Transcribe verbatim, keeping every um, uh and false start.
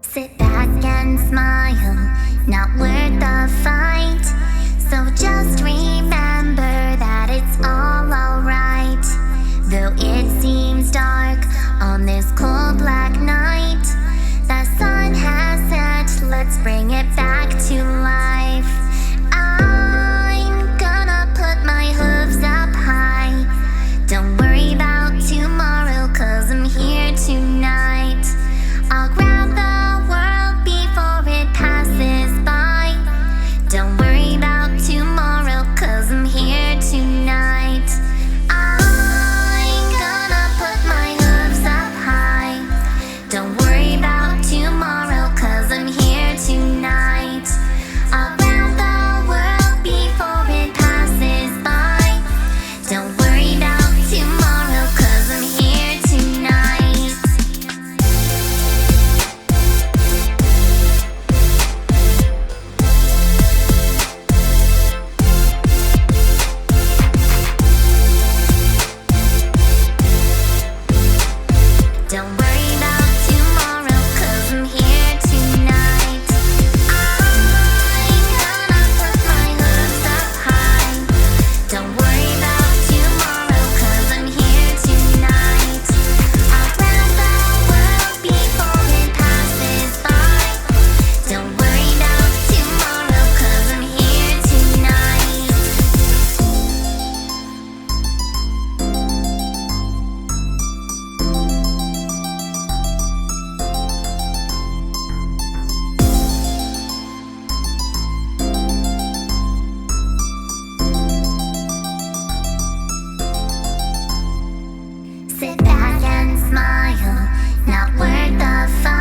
Sit back and smile, not worth the fight. So just remember that it's all alright. Though it seems dark on this cold black night, the sun has set, let's bring it back to life. I'm gonna put my hooves up high. Don't worry about tomorrow, cause I'm here tonight. I'll grab the world before it passes by. Don't worry about tomorrow, cause I'm here tonight. I'm gonna put my hooves up high. Don't worry about tomorrow, cause I'm here tonight. I'll grab the world before it passes by. Don't worry about tomorrow, cause I'm here tonight. Don't worry about tomorrow, cause I'm here tonight. I'm gonna put my hooves up high. Don't worry about tomorrow, cause I'm here tonight. I'll grab the world before it passes by. Don't worry about tomorrow, cause I'm here tonight. Sit back and smile, not worth the fight.